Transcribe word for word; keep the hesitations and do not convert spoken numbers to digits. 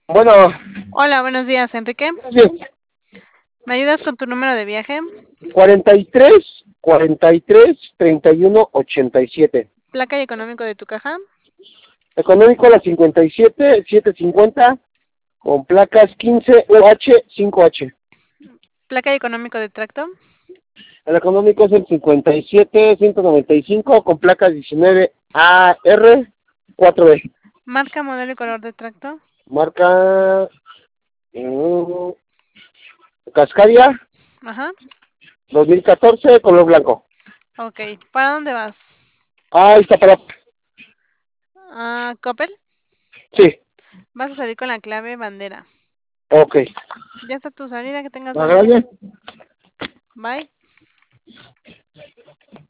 Bueno, Hola, buenos días, Enrique. bien, ¿Me ayudas con tu número de viaje? cuarenta y tres, cuarenta y tres, treinta y uno, ochenta y siete. Placa y económico de tu caja. Económico la cincuenta y siete, setecientos cincuenta, con placas quince U H cinco H. Placa y económico de tracto. El económico es el cincuenta y siete, ciento noventa y cinco, con placas diecinueve A R cuatro B. Marca, modelo y color de tracto. Marca mm, Cascadia Ajá. dos mil catorce, color blanco. Ok. ¿Para dónde vas? Ah, ahí está para... Ah, Coppel. Sí, Vas a salir con la clave bandera. ok. Ya está tu salida, que tengas Ah, buen día. gracias. Bye.